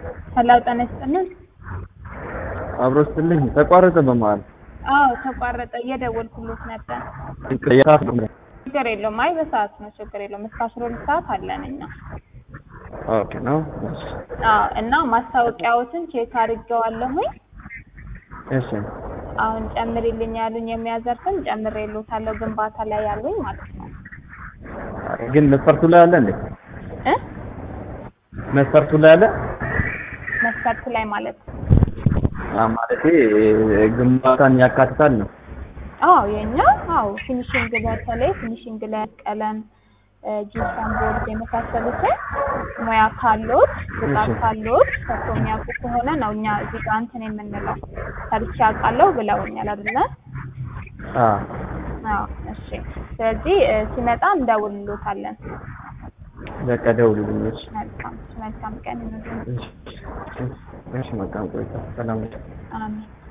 ሰላም ጤና ይስጥልኝ። አብሮስትልኝ ተቋረጠ በመሃል። አዎ ተቋረጠ እየደወልኩልዎት ነበር። ችግር የለውም። አይ በሰዓት ነው ችግር የለውም። እስከ 12 ሰዓት አለን እኛ። ኦኬ ነው። አዎ እና ማስታወቂያዎትን ቼክ አድርጌዋለሁኝ። እሺ አሁን ጨምሪልኝ ያሉኝ የሚያዘርፍም ጨምሬልዎታለሁ ግንባታ ላይ ያሉኝ ማለት ነው። ግን መስፈርቱ ላይ አለ እንዴ? መስፈርቱ ላይ አለ? መስፈርቱ ላይ ማለት ማለቴ ግንባታን ያካትታል ነው? አዎ የኛ ፊኒሺንግ በተለይ ፊኒሺንግ ላይ ቀለም ጂፕሰም ቦርድ የመሳሰሉትን ሙያ ካሎት ብቃት ካሎት ሰርቶ የሚያውቁ ከሆነ ነው እኛ እዚህ ጋር እንትን የምንለው። ሰርቼ አውቃለሁ ብለውኛል አይደለ? እሺ። ስለዚህ ሲመጣ እንደውልልዎታለን። በቃ ደውሉልኝ። መልካም ቀን ይሁንልዎት። እሺ መልካም ቆይታ። ሰላም። አሜን።